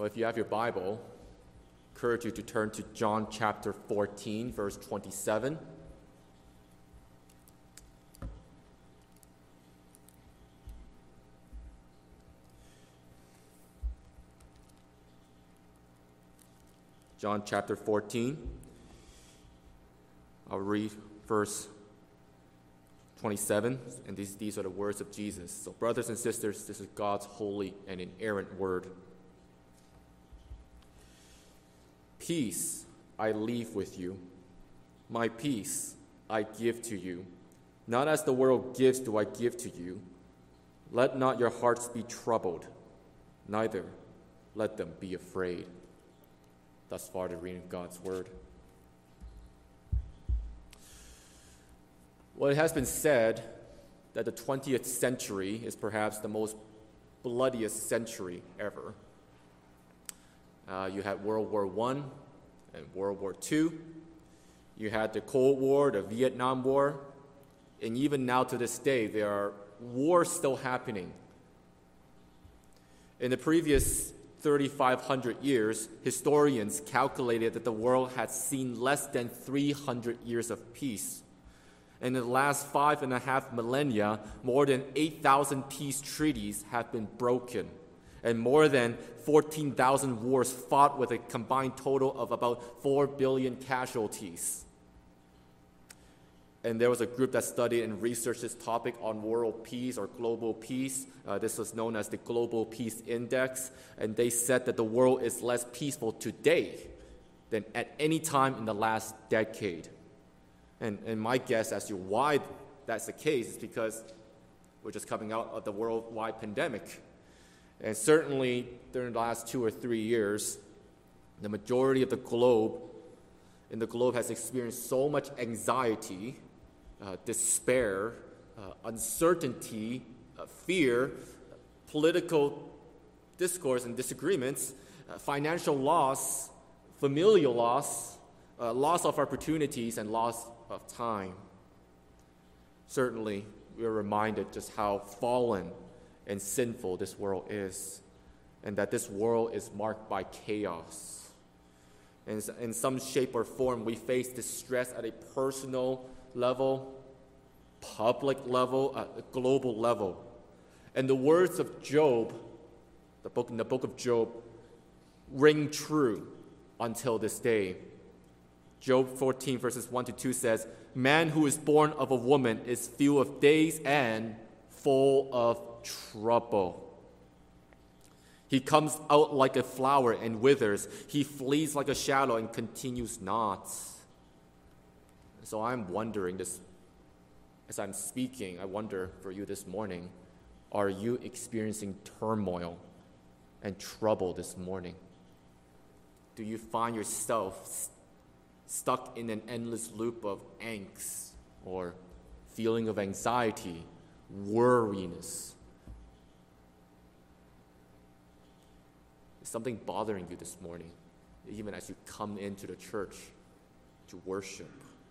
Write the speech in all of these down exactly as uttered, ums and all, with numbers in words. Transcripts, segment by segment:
Well, if you have your Bible, I encourage you to turn to John chapter fourteen, verse twenty-seven. John chapter fourteen. I'll read verse twenty-seven, and these, these are the words of Jesus. So, brothers and sisters, this is God's holy and inerrant word. Peace I leave with you. My peace I give to you. Not as the world gives do I give to you. Let not your hearts be troubled, neither let them be afraid. Thus far, the reading of God's word. Well, it has been said that the twentieth century is perhaps the most bloodiest century ever. Uh, you had World War One and World War Two. You had the Cold War, the Vietnam War. And even now to this day, there are wars still happening. In the previous thirty-five hundred years, historians calculated that the world had seen less than three hundred years of peace. In the last five and a half millennia, more than eight thousand peace treaties have been broken, and more than fourteen thousand wars fought with a combined total of about four billion casualties. And there was a group that studied and researched this topic on world peace or global peace. Uh, this was known as the Global Peace Index. And they said that the world is less peaceful today than at any time in the last decade. And, and my guess as to why that's the case is because we're just coming out of the worldwide pandemic. And certainly during the last two or three years, the majority of the globe, in the globe has experienced so much anxiety, uh, despair, uh, uncertainty, uh, fear, uh, political discourse and disagreements, uh, financial loss, familial loss, uh, loss of opportunities, and loss of time. Certainly, we are reminded just how fallen and sinful this world is, and that this world is marked by chaos. And in some shape or form, we face distress at a personal level, public level, a global level. And the words of Job, the book in the book of Job, ring true until this day. Job fourteen, verses one to two says, "Man who is born of a woman is few of days and full of trouble. He comes out like a flower and withers. He flees like a shadow and continues not." So I'm wondering this, as I'm speaking, I wonder for you this morning, are you experiencing turmoil and trouble this morning? Do you find yourself stuck in an endless loop of angst or feeling of anxiety, worriness? Is something bothering you this morning, even as you come into the church to worship?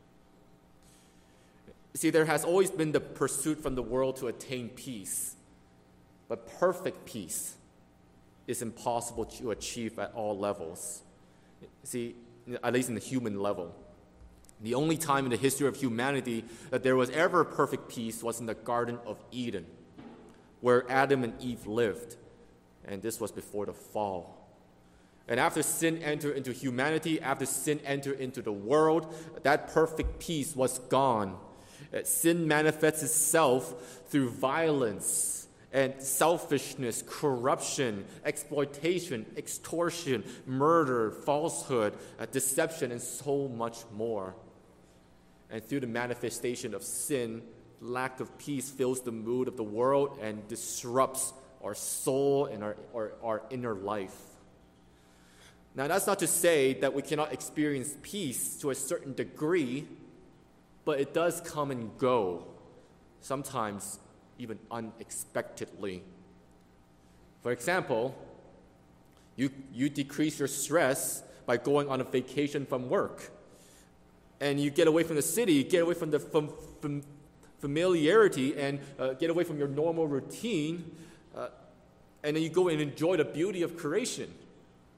See, there has always been the pursuit from the world to attain peace, but perfect peace is impossible to achieve at all levels. See, at least in the human level. The only time in the history of humanity that there was ever perfect peace was in the Garden of Eden, where Adam and Eve lived. And this was before the fall. And after sin entered into humanity, after sin entered into the world, that perfect peace was gone. Sin manifests itself through violence and selfishness, corruption, exploitation, extortion, murder, falsehood, uh, deception, and so much more. And through the manifestation of sin, lack of peace fills the mood of the world and disrupts our soul and our, our, our inner life. Now, that's not to say that we cannot experience peace to a certain degree, but it does come and go, sometimes even unexpectedly. For example, you, you decrease your stress by going on a vacation from work. And you get away from the city, you get away from the from, from familiarity, and uh, get away from your normal routine, uh, and then you go and enjoy the beauty of creation.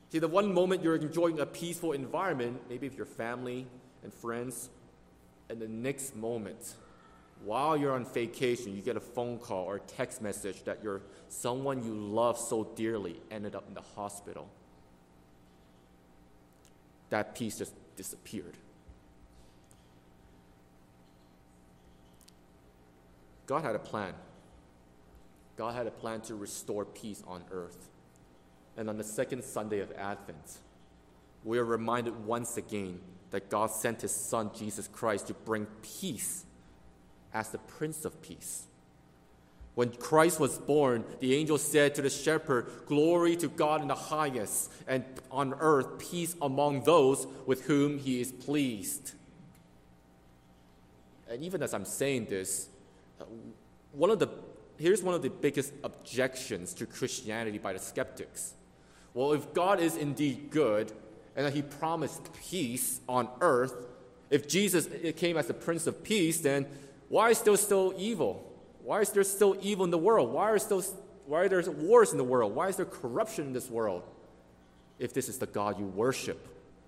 See, the one moment you're enjoying a peaceful environment, maybe with your family and friends, and the next moment, while you're on vacation, you get a phone call or a text message that your someone you love so dearly ended up in the hospital. That peace just disappeared. God had a plan. God had a plan to restore peace on earth. And on the second Sunday of Advent, we are reminded once again that God sent his Son, Jesus Christ, to bring peace as the Prince of Peace. When Christ was born, the angel said to the shepherd, "Glory to God in the highest, and on earth peace among those with whom he is pleased." And even as I'm saying this, one of the here's one of the biggest objections to Christianity by the skeptics. Well, if God is indeed good, and that he promised peace on earth, if Jesus came as the Prince of Peace, then why is there still evil? Why is there still evil in the world? Why are, still, why are there wars in the world? Why is there corruption in this world if this is the God you worship?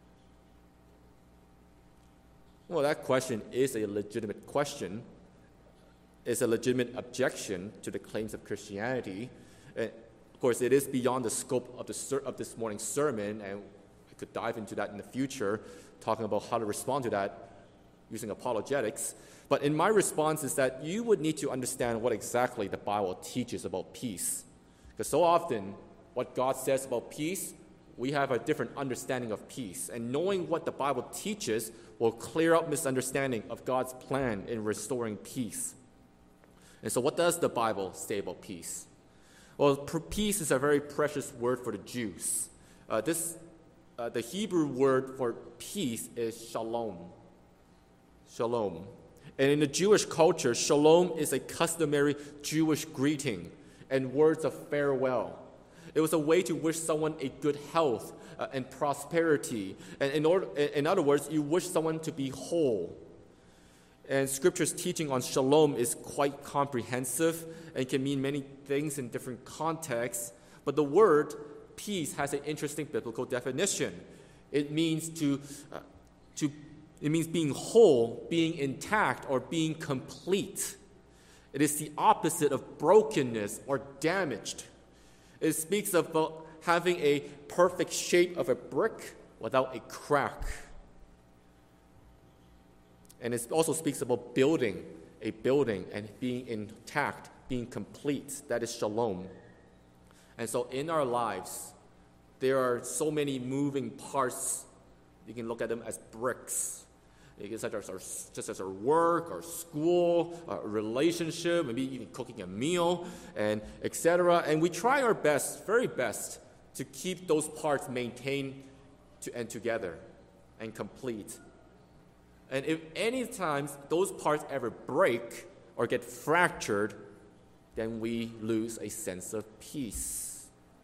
Well, that question is a legitimate question. It's a legitimate objection to the claims of Christianity. And of course, it is beyond the scope of, the ser- of this morning's sermon, and we could dive into that in the future, talking about how to respond to that using apologetics. But in my response is that you would need to understand what exactly the Bible teaches about peace. Because so often, what God says about peace, we have a different understanding of peace. And knowing what the Bible teaches will clear up misunderstanding of God's plan in restoring peace. And so what does the Bible say about peace? Well, peace is a very precious word for the Jews. Uh, this, uh, the Hebrew word for peace is shalom. Shalom. And in the Jewish culture, shalom is a customary Jewish greeting and words of farewell. It was a way to wish someone a good health uh, and prosperity. And in, order, in other words, you wish someone to be whole. And Scripture's teaching on shalom is quite comprehensive and can mean many things in different contexts. But the word peace has an interesting biblical definition. It means to, uh, to it means being whole, being intact, or being complete. It is the opposite of brokenness or damaged. It speaks of uh, having a perfect shape of a brick without a crack. And it also speaks about building a building and being intact, being complete. That is shalom. And so in our lives, there are so many moving parts. You can look at them as bricks. Such as our, just as our work, our school, our relationship, maybe even cooking a meal, and et cetera. And we try our best, very best, to keep those parts maintained to, and together and complete. And if any times those parts ever break or get fractured, then we lose a sense of peace.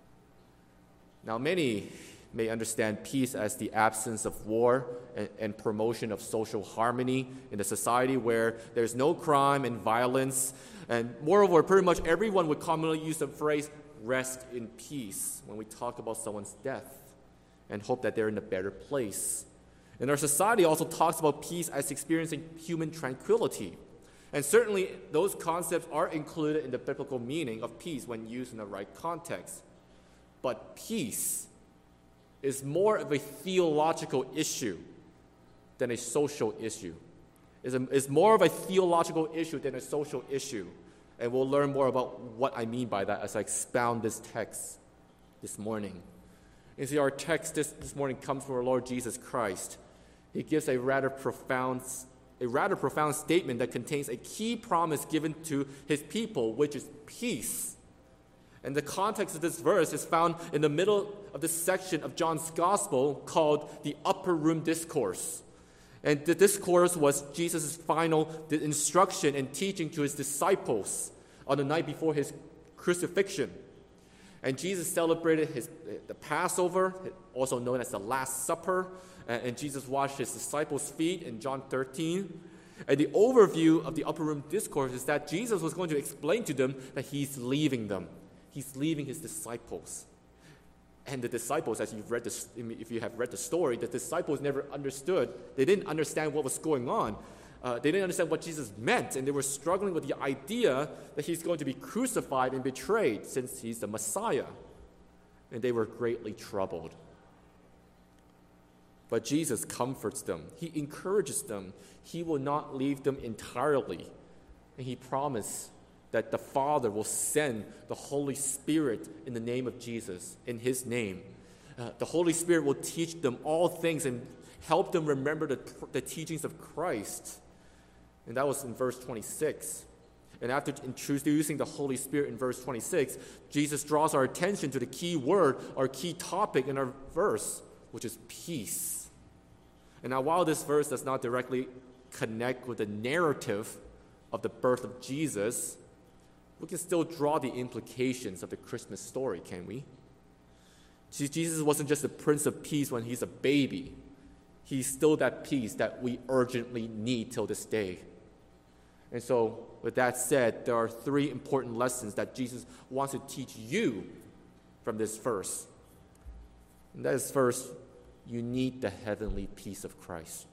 Now, many may understand peace as the absence of war and, and promotion of social harmony in a society where there's no crime and violence. And moreover, pretty much everyone would commonly use the phrase, rest in peace, when we talk about someone's death and hope that they're in a better place. And our society also talks about peace as experiencing human tranquility. And certainly those concepts are included in the biblical meaning of peace when used in the right context. But peace is more of a theological issue than a social issue. It's, a, it's more of a theological issue than a social issue. And we'll learn more about what I mean by that as I expound this text this morning. You see, our text this, this morning comes from our Lord Jesus Christ. He gives a rather profound, a rather profound statement that contains a key promise given to his people, which is peace. And the context of this verse is found in the middle of this section of John's Gospel called the Upper Room Discourse. And the discourse was Jesus' final instruction and teaching to his disciples on the night before his crucifixion. And Jesus celebrated his, the Passover, also known as the Last Supper, and Jesus washed his disciples' feet in John thirteen. And the overview of the Upper Room Discourse is that Jesus was going to explain to them that he's leaving them. He's leaving his disciples. And the disciples, as you've read this, if you have read the story, the disciples never understood. They didn't understand what was going on. Uh, they didn't understand what Jesus meant, and they were struggling with the idea that he's going to be crucified and betrayed since he's the Messiah. And they were greatly troubled. But Jesus comforts them. He encourages them. He will not leave them entirely. And he promised that the Father will send the Holy Spirit in the name of Jesus, in his name. Uh, the Holy Spirit will teach them all things and help them remember the, the teachings of Christ. And that was in verse twenty-six. And after introducing the Holy Spirit in verse twenty-six, Jesus draws our attention to the key word, our key topic in our verse, which is peace. And now, while this verse does not directly connect with the narrative of the birth of Jesus, we can still draw the implications of the Christmas story, can we? See, Jesus wasn't just the Prince of Peace when he's a baby. He's still that peace that we urgently need till this day. And so, with that said, there are three important lessons that Jesus wants to teach you from this verse. And that is, first, you need the heavenly peace of Christ.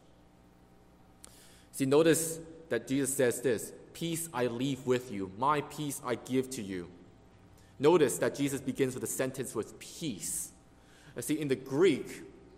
See, notice that Jesus says this, peace I leave with you, my peace I give to you. Notice that Jesus begins with a sentence with peace. You see, in the Greek,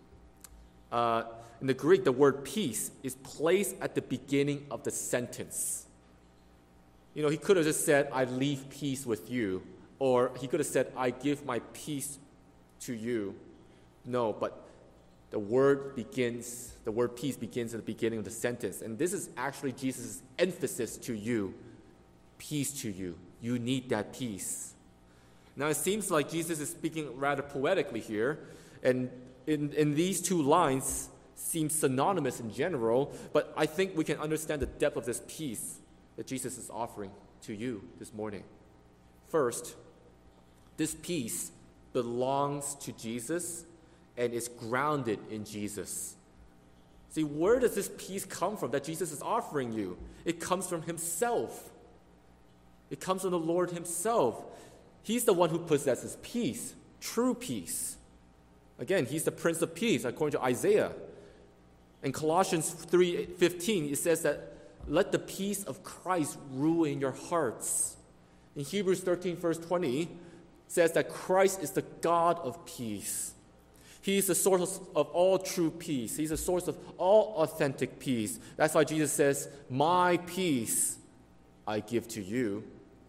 uh, in the Greek, the word peace is placed at the beginning of the sentence. You know, he could have just said, I leave peace with you, or he could have said, I give my peace to you. No, but the word begins, the word peace begins at the beginning of the sentence. And this is actually Jesus' emphasis to you. Peace to you. You need that peace. Now, it seems like Jesus is speaking rather poetically here. And in, in these two lines seem synonymous in general, but I think we can understand the depth of this peace that Jesus is offering to you this morning. First, this peace belongs to Jesus and is grounded in Jesus. See, where does this peace come from that Jesus is offering you? It comes from himself. It comes from the Lord himself. He's the one who possesses peace, true peace. Again, he's the Prince of Peace, according to Isaiah. In Colossians three fifteen, it says that let the peace of Christ rule in your hearts. In Hebrews thirteen, verse twenty, it says that Christ is the God of peace. He is the source of all true peace. He's the source of all authentic peace. That's why Jesus says, my peace I give to you.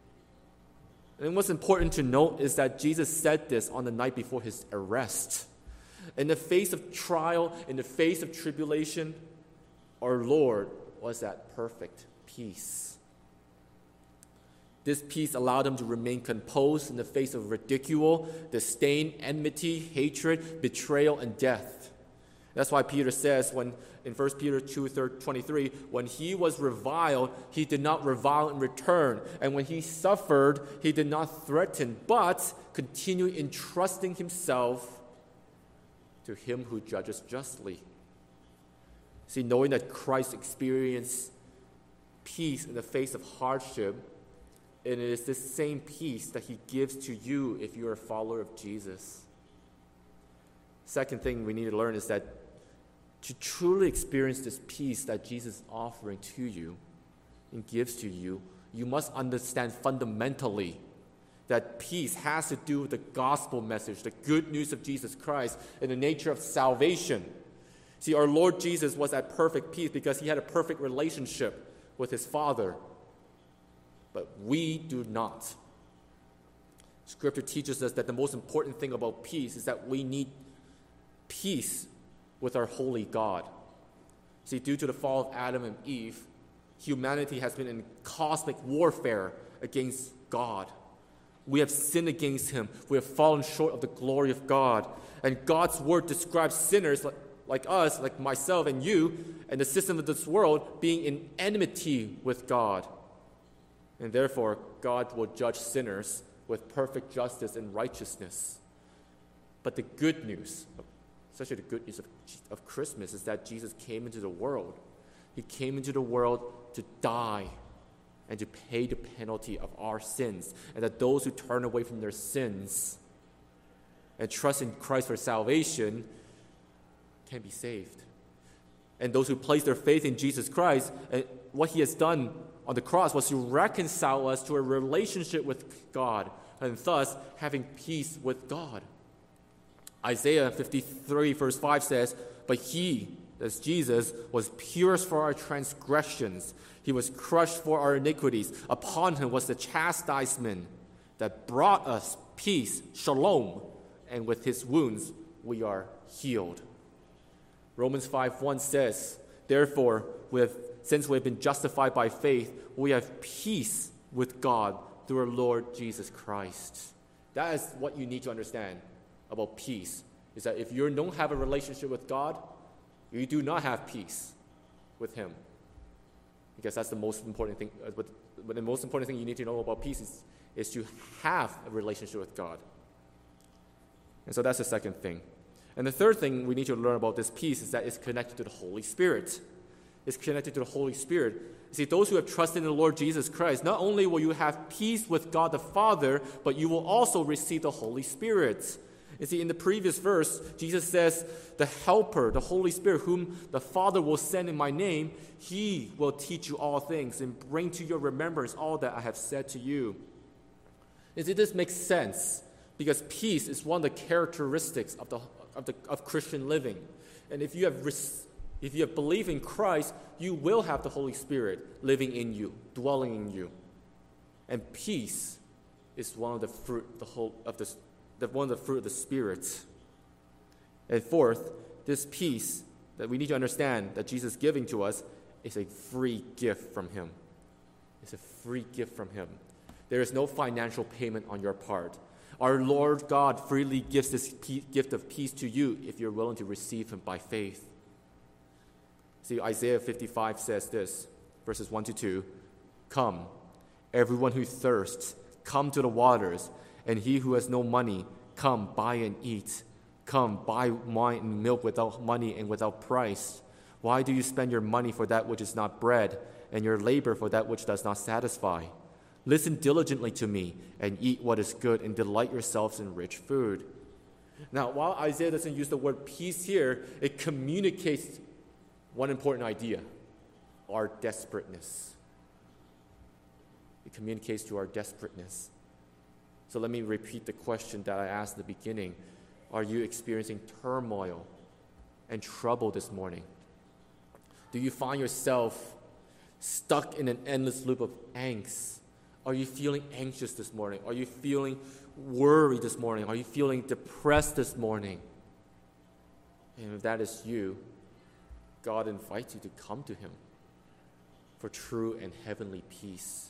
And what's important to note is that Jesus said this on the night before his arrest. In the face of trial, in the face of tribulation, our Lord was at perfect peace. This peace allowed him to remain composed in the face of ridicule, disdain, enmity, hatred, betrayal, and death. That's why Peter says when in First Peter two twenty-three, when he was reviled, he did not revile in return. And when he suffered, he did not threaten, but continued entrusting himself to him who judges justly. See, knowing that Christ experienced peace in the face of hardship, and it is this same peace that he gives to you if you're a follower of Jesus. Second thing we need to learn is that to truly experience this peace that Jesus is offering to you and gives to you, you must understand fundamentally that peace has to do with the gospel message, the good news of Jesus Christ, and the nature of salvation. See, our Lord Jesus was at perfect peace because he had a perfect relationship with his Father. But we do not. Scripture teaches us that the most important thing about peace is that we need peace with our holy God. See, due to the fall of Adam and Eve, humanity has been in cosmic warfare against God. We have sinned against him. We have fallen short of the glory of God. And God's word describes sinners like, like us, like myself and you, and the system of this world being in enmity with God. And therefore, God will judge sinners with perfect justice and righteousness. But the good news, especially the good news of, of Christmas, is that Jesus came into the world. He came into the world to die and to pay the penalty of our sins. And that those who turn away from their sins and trust in Christ for salvation can be saved. And those who place their faith in Jesus Christ, and what he has done on the cross was to reconcile us to a relationship with God, and thus having peace with God. Isaiah fifty-three verse five says, "But he," that's Jesus, "was pierced for our transgressions. He was crushed for our iniquities. Upon him was the chastisement that brought us peace, shalom, and with his wounds we are healed." Romans five one says, "Therefore, with, since we have been justified by faith, we have peace with God through our Lord Jesus Christ." That is what you need to understand about peace, is that if you don't have a relationship with God, you do not have peace with him. Because that's the most important thing. But, but the most important thing you need to know about peace is, is to have a relationship with God. And so that's the second thing. And the third thing we need to learn about this peace is that it's connected to the Holy Spirit. It's connected to the Holy Spirit. You see, those who have trusted in the Lord Jesus Christ, not only will you have peace with God the Father, but you will also receive the Holy Spirit. You see, in the previous verse, Jesus says, "The Helper, the Holy Spirit, whom the Father will send in my name, he will teach you all things and bring to your remembrance all that I have said to you." You see, this makes sense because peace is one of the characteristics of the of the of Christian living. And if you have if you have believed in Christ, you will have the Holy Spirit living in you, dwelling in you. And peace is one of the fruit the whole of the The, one of the fruit of the Spirit. And fourth, this peace that we need to understand that Jesus is giving to us is a free gift from him. It's a free gift from him. There is no financial payment on your part. Our Lord God freely gives this pe- gift of peace to you if you're willing to receive him by faith. See, Isaiah fifty-five says this, verses one to two, "Come, everyone who thirsts, come to the waters. And he who has no money, come, buy and eat. Come, buy wine and milk without money and without price. Why do you spend your money for that which is not bread, and your labor for that which does not satisfy? Listen diligently to me, and eat what is good, and delight yourselves in rich food." Now, while Isaiah doesn't use the word peace here, it communicates one important idea: our desperateness. It communicates to our desperateness. So let me repeat the question that I asked at the beginning. Are you experiencing turmoil and trouble this morning? Do you find yourself stuck in an endless loop of angst? Are you feeling anxious this morning? Are you feeling worried this morning? Are you feeling depressed this morning? And if that is you, God invites you to come to him for true and heavenly peace.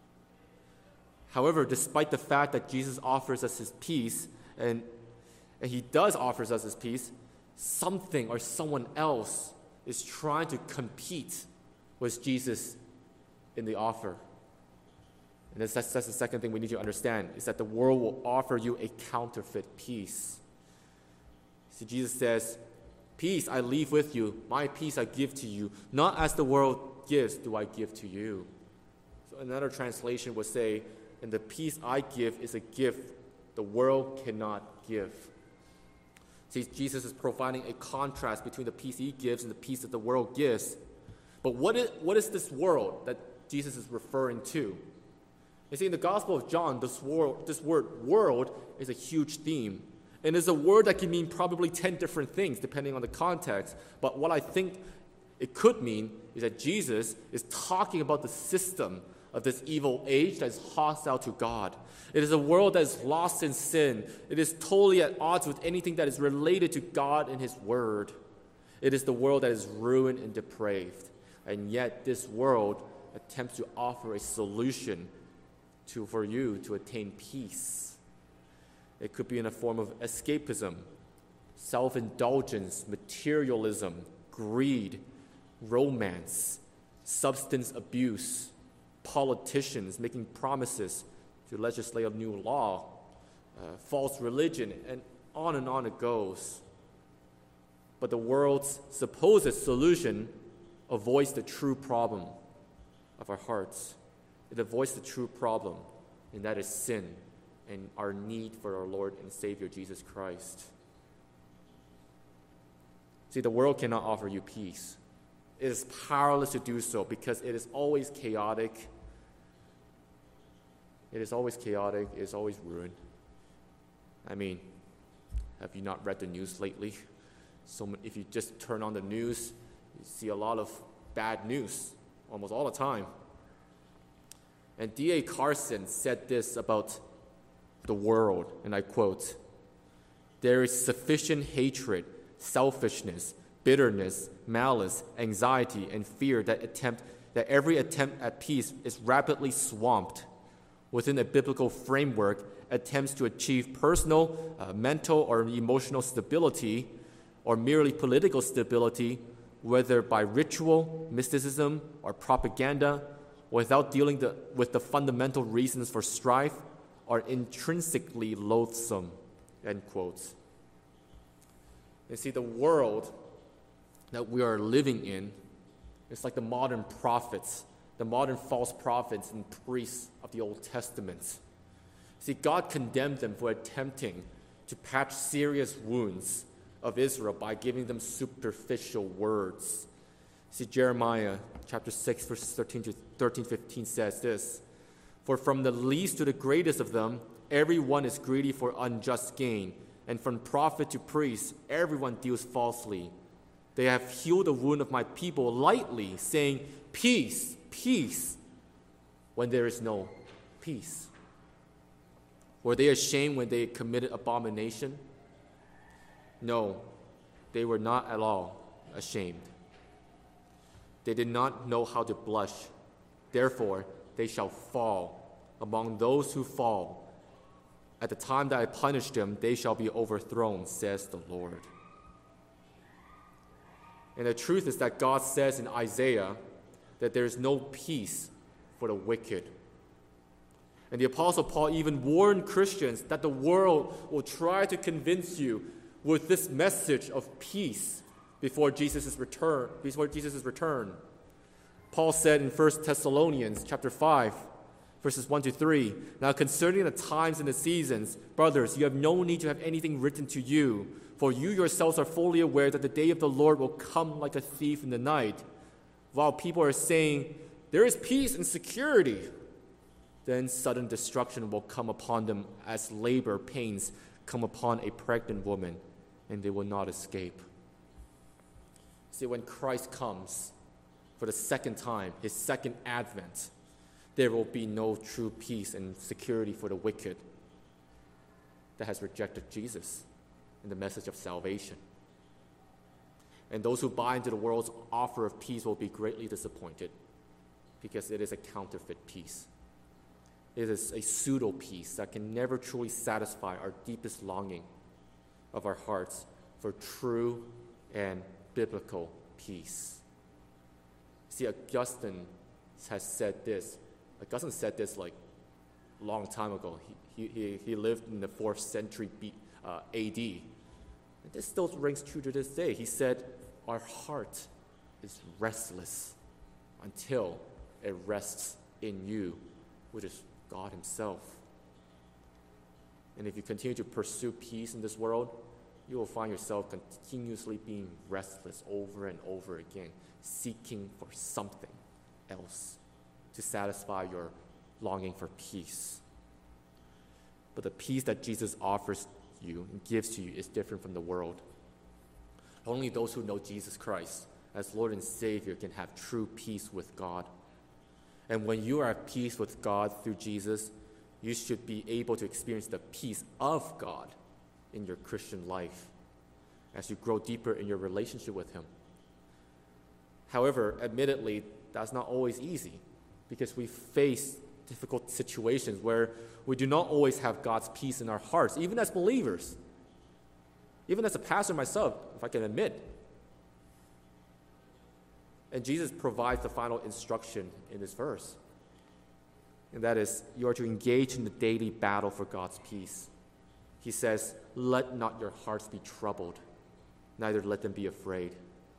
However, despite the fact that Jesus offers us his peace, and, and he does offer us his peace, something or someone else is trying to compete with Jesus in the offer. And that's, that's, that's the second thing we need to understand, is that the world will offer you a counterfeit peace. See, Jesus says, "Peace I leave with you, my peace I give to you. Not as the world gives do I give to you." So another translation would say, "And the peace I give is a gift the world cannot give." See, Jesus is providing a contrast between the peace he gives and the peace that the world gives. But what is, what is this world that Jesus is referring to? You see, in the Gospel of John, this, world, this word world is a huge theme. And it's a word that can mean probably ten different things depending on the context. But what I think it could mean is that Jesus is talking about the system of this evil age that is hostile to God. It is a world that is lost in sin. It is totally at odds with anything that is related to God and his word. It is the world that is ruined and depraved. And yet this world attempts to offer a solution to, for you to attain peace. It could be in a form of escapism, self-indulgence, materialism, greed, romance, substance abuse, politicians making promises to legislate a new law, uh, false religion, and on and on it goes. But the world's supposed solution avoids the true problem of our hearts. It avoids the true problem, and that is sin and our need for our Lord and Savior Jesus Christ. See, the world cannot offer you peace. It is powerless to do so because it is always chaotic. It is always chaotic. It is always ruined. I mean, have you not read the news lately? So if you just turn on the news, you see a lot of bad news almost all the time. And D A Carson said this about the world, and I quote, "There is sufficient hatred, selfishness, bitterness, malice, anxiety, and fear that attempt that every attempt at peace is rapidly swamped within a biblical framework, attempts to achieve personal, uh, mental, or emotional stability, or merely political stability, whether by ritual, mysticism, or propaganda, without dealing the, with the fundamental reasons for strife, are intrinsically loathsome," end quotes. You see, the world that we are living in is like the modern prophets, the modern false prophets and priests of the Old Testament. See, God condemned them for attempting to patch serious wounds of Israel by giving them superficial words. See, Jeremiah chapter six, verses thirteen to thirteen, fifteen says this, "For from the least to the greatest of them, everyone is greedy for unjust gain, and from prophet to priest, everyone deals falsely. They have healed the wound of my people lightly, saying, 'Peace, peace,' when there is no peace." Were they ashamed when they committed abomination? No, they were not at all ashamed. They did not know how to blush. Therefore, they shall fall among those who fall. At the time that I punish them, they shall be overthrown, says the Lord. And the truth is that God says in Isaiah that there is no peace for the wicked. And the Apostle Paul even warned Christians that the world will try to convince you with this message of peace before Jesus' return. Before Jesus' return. Paul said in First Thessalonians chapter five, verses one to three, "Now concerning the times and the seasons, brothers, you have no need to have anything written to you, for you yourselves are fully aware that the day of the Lord will come like a thief in the night. While people are saying, 'There is peace and security,' then sudden destruction will come upon them as labor pains come upon a pregnant woman, and they will not escape." See, when Christ comes for the second time, his second advent, there will be no true peace and security for the wicked that has rejected Jesus and the message of salvation. And those who buy into the world's offer of peace will be greatly disappointed because it is a counterfeit peace. It is a pseudo peace that can never truly satisfy our deepest longing of our hearts for true and biblical peace. See, Augustine has said this. Augustine said this like a long time ago. He, he, he lived in the fourth century B, uh, A D. And this still rings true to this day. He said, "Our heart is restless until it rests in you," which is God himself. And if you continue to pursue peace in this world, you will find yourself continuously being restless over and over again, seeking for something else to satisfy your longing for peace. But the peace that Jesus offers you and gives to you is different from the world. Only those who know Jesus Christ as Lord and Savior can have true peace with God. And when you are at peace with God through Jesus, you should be able to experience the peace of God in your Christian life as you grow deeper in your relationship with him. However, admittedly, that's not always easy because we face difficult situations where we do not always have God's peace in our hearts, even as believers. Even as a pastor myself, if I can admit. And Jesus provides the final instruction in this verse. And that is, you are to engage in the daily battle for God's peace. He says, "Let not your hearts be troubled, neither let them be afraid."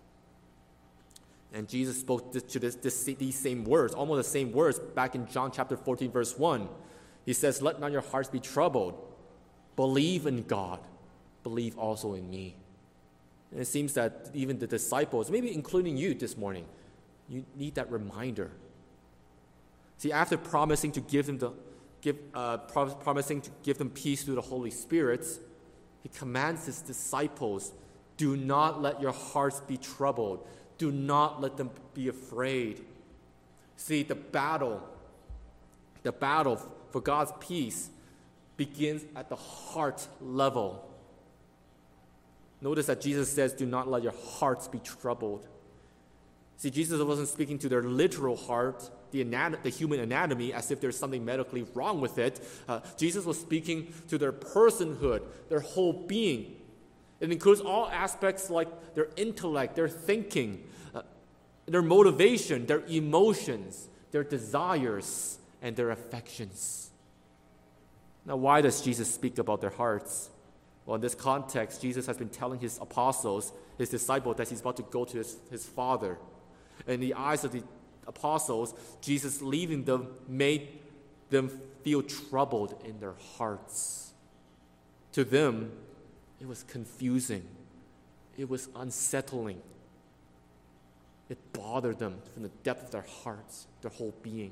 And Jesus spoke to this, this, these same words, almost the same words, back in John chapter fourteen, verse one. He says, let not your hearts be troubled. Believe in God. Believe also in me. And it seems that even the disciples, maybe including you this morning, you need that reminder. See, after promising to give them the give uh, pro- promising to give them peace through the Holy Spirit, he commands his disciples, do not let your hearts be troubled. Do not let them be afraid. See, the battle, the battle for God's peace begins at the heart level. Notice that Jesus says, do not let your hearts be troubled. See, Jesus wasn't speaking to their literal heart, the, anat- the human anatomy, as if there's something medically wrong with it. Uh, Jesus was speaking to their personhood, their whole being. It includes all aspects like their intellect, their thinking, uh, their motivation, their emotions, their desires, and their affections. Now, why does Jesus speak about their hearts? Well, in this context, Jesus has been telling his apostles, his disciples, that he's about to go to his, his Father. In the eyes of the apostles, Jesus leaving them made them feel troubled in their hearts. To them, it was confusing. It was unsettling. It bothered them from the depth of their hearts, their whole being.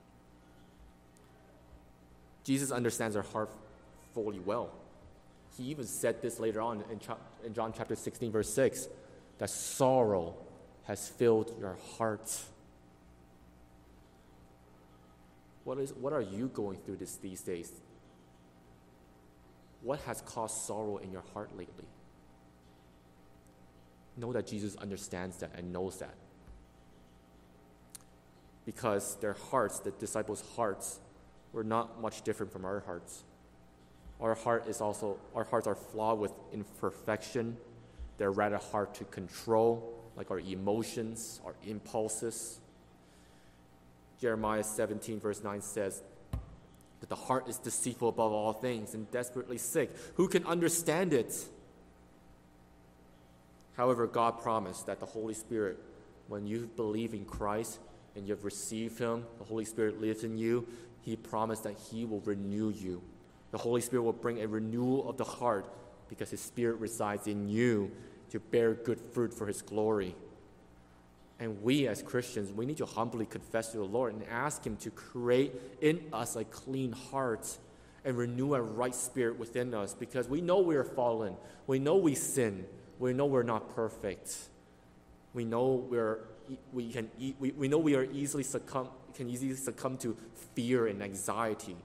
Jesus understands their heart fully well. He even said this later on in, cha- in John chapter sixteen, verse six, that sorrow has filled your heart. What is? What are you going through this, these days? What has caused sorrow in your heart lately? Know that Jesus understands that and knows that. Because their hearts, the disciples' hearts, were not much different from our hearts. Our heart is also, our hearts are flawed with imperfection. They're rather hard to control, like our emotions, our impulses. Jeremiah seventeen, verse nine says that the heart is deceitful above all things and desperately sick. Who can understand it? However, God promised that the Holy Spirit, when you believe in Christ and you've received Him, the Holy Spirit lives in you, He promised that He will renew you. The Holy Spirit will bring a renewal of the heart because His Spirit resides in you to bear good fruit for His glory. And we as Christians, we need to humbly confess to the Lord and ask Him to create in us a clean heart and renew a right spirit within us, because we know we are fallen. We know we sin. We know we're not perfect. We know we're we can we, we know we are easily succumb can easily succumb to fear and anxiety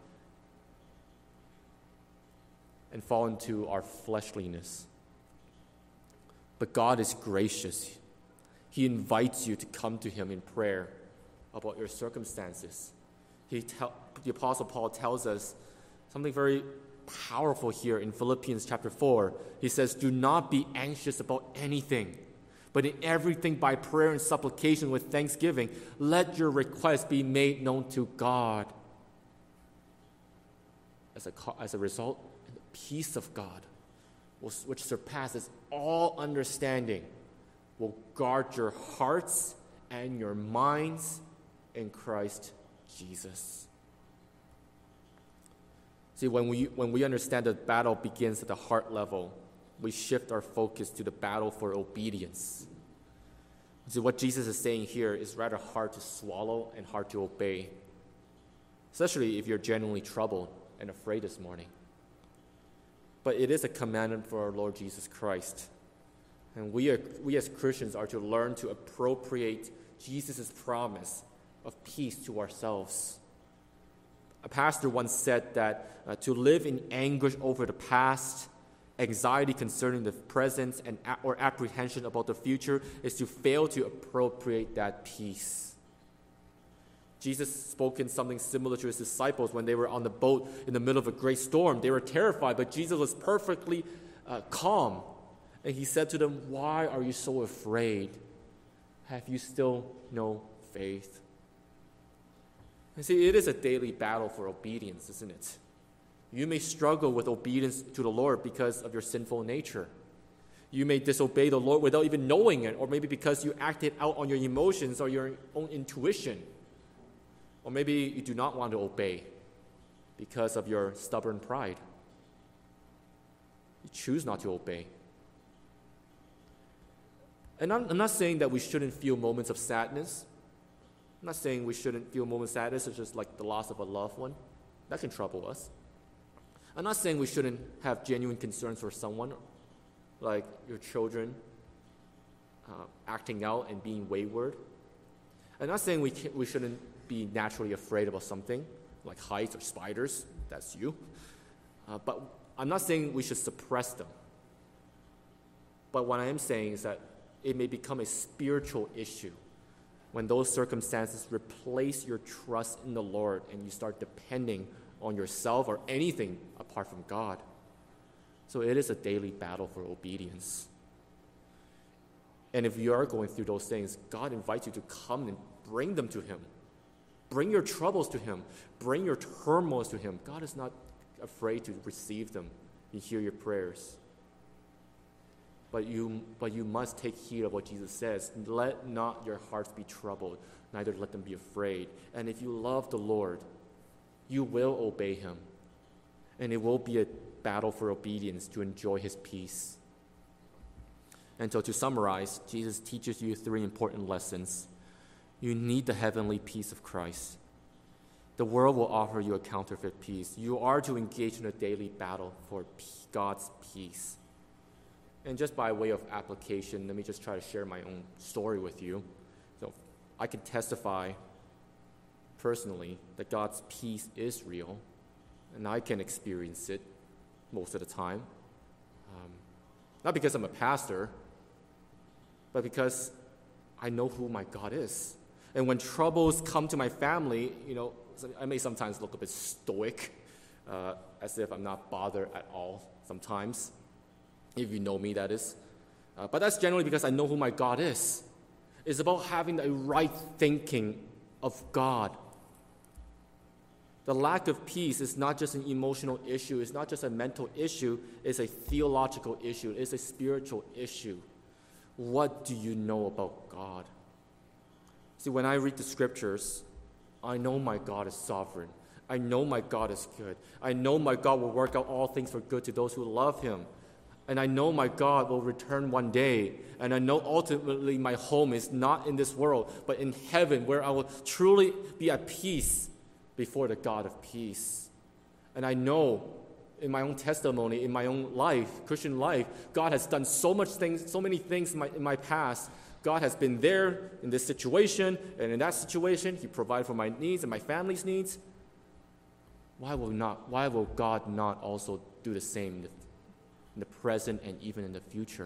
and fall into our fleshliness. But God is gracious. He invites you to come to Him in prayer about your circumstances. He tell, the Apostle Paul tells us something very powerful here in Philippians chapter four. He says, do not be anxious about anything, but in everything by prayer and supplication with thanksgiving, let your requests be made known to God. As a, as a result, the peace of God, which surpasses all understanding, will guard your hearts and your minds in Christ Jesus. See, when we when we understand that battle begins at the heart level, we shift our focus to the battle for obedience. See, what Jesus is saying here is rather hard to swallow and hard to obey, especially if you're genuinely troubled and afraid this morning. But it is a commandment for our Lord Jesus Christ. And we, are, we as Christians are to learn to appropriate Jesus' promise of peace to ourselves. A pastor once said that uh, to live in anguish over the past, anxiety concerning the present, and a- or apprehension about the future is to fail to appropriate that peace. Jesus spoke in something similar to His disciples when they were on the boat in the middle of a great storm. They were terrified, but Jesus was perfectly uh, calm. And He said to them, why are you so afraid? Have you still no faith? And see, it is a daily battle for obedience, isn't it? You may struggle with obedience to the Lord because of your sinful nature. You may disobey the Lord without even knowing it, or maybe because you acted out on your emotions or your own intuition. Or maybe you do not want to obey because of your stubborn pride. You choose not to obey. And I'm, I'm not saying that we shouldn't feel moments of sadness. I'm not saying we shouldn't feel moments of sadness, it's just like the loss of a loved one. That can trouble us. I'm not saying we shouldn't have genuine concerns for someone, like your children uh, acting out and being wayward. I'm not saying we, can, we shouldn't be naturally afraid about something, like heights or spiders. That's you. Uh, but I'm not saying we should suppress them. But what I am saying is that it may become a spiritual issue when those circumstances replace your trust in the Lord and you start depending on yourself or anything apart from God. So it is a daily battle for obedience. And if you are going through those things, God invites you to come and bring them to Him. Bring your troubles to Him. Bring your turmoils to Him. God is not afraid to receive them and hear your prayers. But you, but you must take heed of what Jesus says. Let not your hearts be troubled, neither let them be afraid. And if you love the Lord, you will obey Him. And it will be a battle for obedience to enjoy His peace. And so to summarize, Jesus teaches you three important lessons. You need the heavenly peace of Christ. The world will offer you a counterfeit peace. You are to engage in a daily battle for God's peace. And just by way of application, let me just try to share my own story with you. So I can testify personally that God's peace is real, and I can experience it most of the time. Um, not because I'm a pastor, but because I know who my God is. And when troubles come to my family, you know, I may sometimes look a bit stoic, uh, as if I'm not bothered at all sometimes. If you know me, that is. Uh, but that's generally because I know who my God is. It's about having the right thinking of God. The lack of peace is not just an emotional issue. It's not just a mental issue. It's a theological issue. It's a spiritual issue. What do you know about God? See, when I read the scriptures, I know my God is sovereign. I know my God is good. I know my God will work out all things for good to those who love Him. And I know my God will return one day. And I know ultimately my home is not in this world, but in heaven, where I will truly be at peace before the God of peace. And I know in my own testimony, in my own life, Christian life, God has done so much things, so many things in my, in my past. God has been there in this situation, and in that situation, He provided for my needs and my family's needs. Why will not? Why will God not also do the same in the, in the present and even in the future?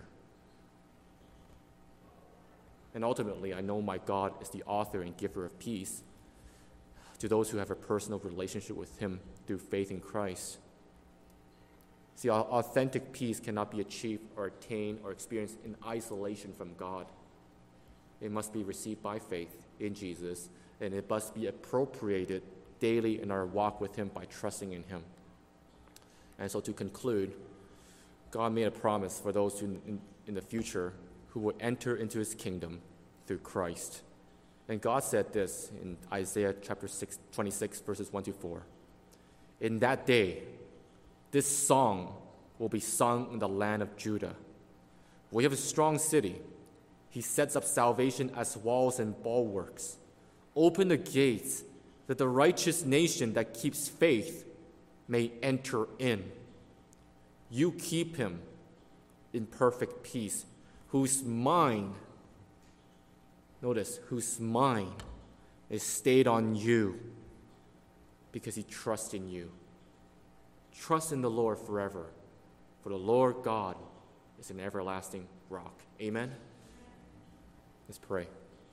And ultimately, I know my God is the author and giver of peace to those who have a personal relationship with Him through faith in Christ. See, authentic peace cannot be achieved or attained or experienced in isolation from God. It must be received by faith in Jesus, and it must be appropriated daily in our walk with Him by trusting in Him. And so to conclude, God made a promise for those who in, in the future who will enter into His kingdom through Christ. And God said this in Isaiah chapter six, twenty-six, verses one to four. In that day, this song will be sung in the land of Judah. We have a strong city. He sets up salvation as walls and bulwarks. Open the gates that the righteous nation that keeps faith may enter in. You keep him in perfect peace, whose mind, notice, whose mind is stayed on you because he trusts in you. Trust in the Lord forever, for the Lord God is an everlasting rock. Amen? Let's pray.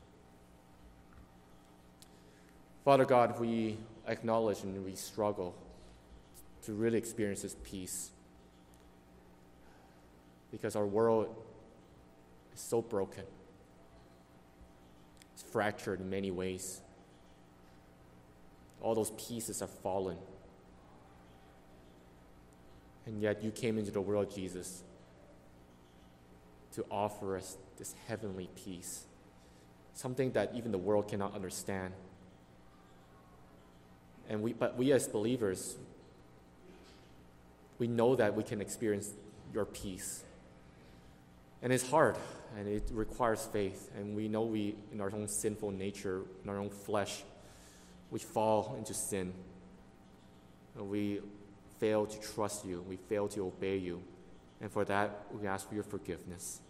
Father God, we acknowledge and we struggle to really experience this peace because our world is so broken. It's fractured in many ways. All those pieces have fallen. And yet you came into the world, Jesus, to offer us this heavenly peace, something that even the world cannot understand. And we, but we as believers, we know that we can experience your peace. And it's hard, and it requires faith. And we know we, in our own sinful nature, in our own flesh, we fall into sin. And we fail to trust you. We fail to obey you. And for that, we ask for your forgiveness.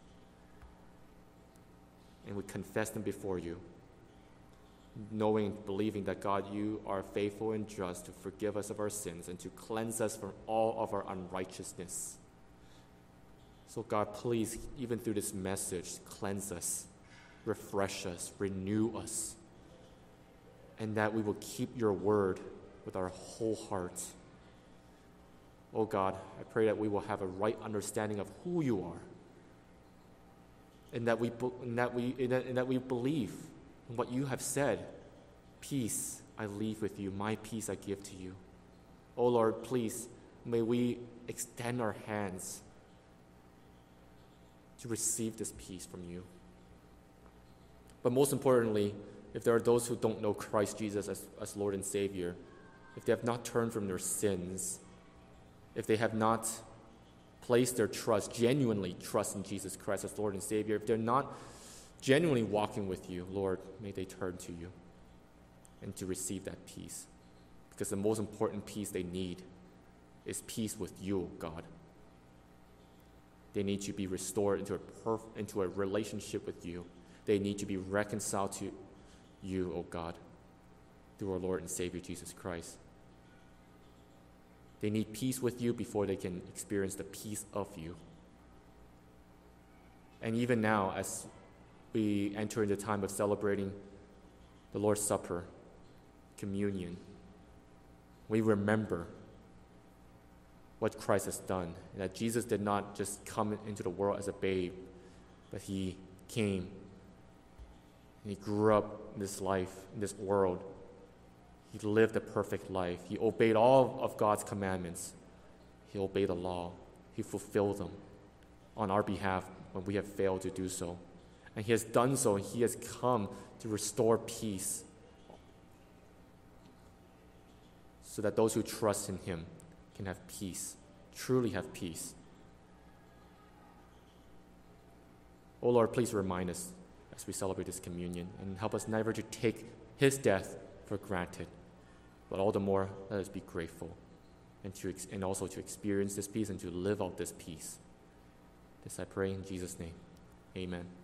And we confess them before you, knowing, believing that, God, you are faithful and just to forgive us of our sins and to cleanse us from all of our unrighteousness. So, God, please, even through this message, cleanse us, refresh us, renew us, and that we will keep your word with our whole heart. Oh, God, I pray that we will have a right understanding of who you are, and that we, and that we, and that, and that we believe in what you have said. Peace I leave with you, my peace I give to you. Oh, Lord, please, may we extend our hands to receive this peace from you. But most importantly, if there are those who don't know Christ Jesus as, as Lord and Savior, if they have not turned from their sins, if they have not placed their trust, genuinely trust in Jesus Christ as Lord and Savior, if they're not genuinely walking with you, Lord, may they turn to you and to receive that peace. Because the most important peace they need is peace with you, God. They need to be restored into a perf- into a relationship with you. They need to be reconciled to you, O God, through our Lord and Savior Jesus Christ. They need peace with you before they can experience the peace of you. And even now, as we enter into the time of celebrating the Lord's Supper, communion, we remember what Christ has done, and that Jesus did not just come into the world as a babe, but he came and he grew up in this life, in this world. He lived a perfect life. He obeyed all of God's commandments. He obeyed the law. He fulfilled them on our behalf when we have failed to do so. And he has done so, and he has come to restore peace so that those who trust in him can have peace, truly have peace. Oh Lord, please remind us as we celebrate this communion, and help us never to take his death for granted, but all the more let us be grateful and, to, and also to experience this peace and to live out this peace. This I pray in Jesus' name. Amen.